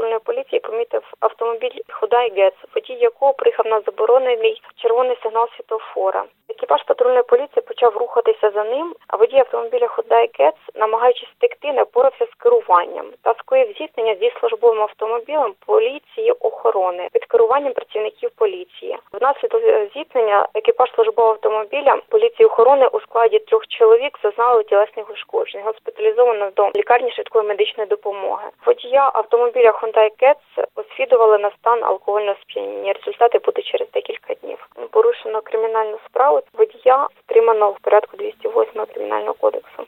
патрульної поліції помітив автомобіль Hyundai Getz, водій якого приїхав на заборонений червоний сигнал світлофора. Екіпаж патрульної поліції почав рухатися за ним, а водій автомобіля Hyundai Getz, намагаючись втекти, не впорався з керуванням та скоїв зіткнення зі службовим автомобілем поліції охорони під керуванням працівників поліції. Внаслідок зіткнення екіпаж службового автомобіля поліції охорони у складі 3 чоловік зазнали тілесних ушкоджень, госпіталізовано до лікарні швидкої медичної допомоги. Водія автомобіля Hyundai Getz освідували на стан алкогольного сп'яніння. Результати будуть через декілька днів. Порушено кримінальну справу. Водія затримано в порядку 208 Кримінального кодексу.